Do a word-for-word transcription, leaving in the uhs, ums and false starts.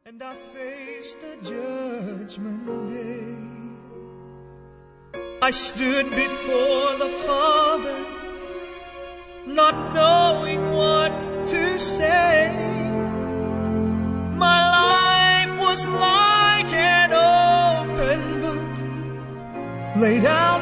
and I faced the judgment day. I stood before the Father, not knowing what to say. My life was like an open book laid out